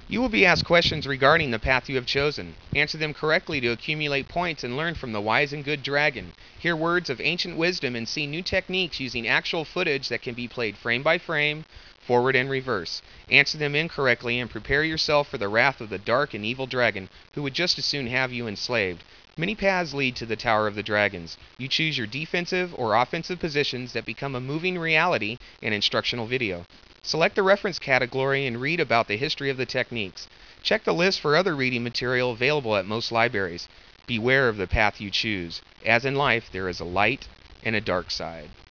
You will be asked questions regarding the path you have chosen. Answer them correctly to accumulate points and learn from the wise and good dragon. Hear words of ancient wisdom and see new techniques using actual footage that can be played frame by frame, forward and reverse. Answer them incorrectly and prepare yourself for the wrath of the dark and evil dragon who would just as soon have you enslaved. Many paths lead to the Tower of the Dragons. You choose your defensive or offensive positions that become a moving reality and instructional video. Select the reference category and read about the history of the techniques. Check the list for other reading material available at most libraries. Beware of the path you choose. As in life, there is a light and a dark side.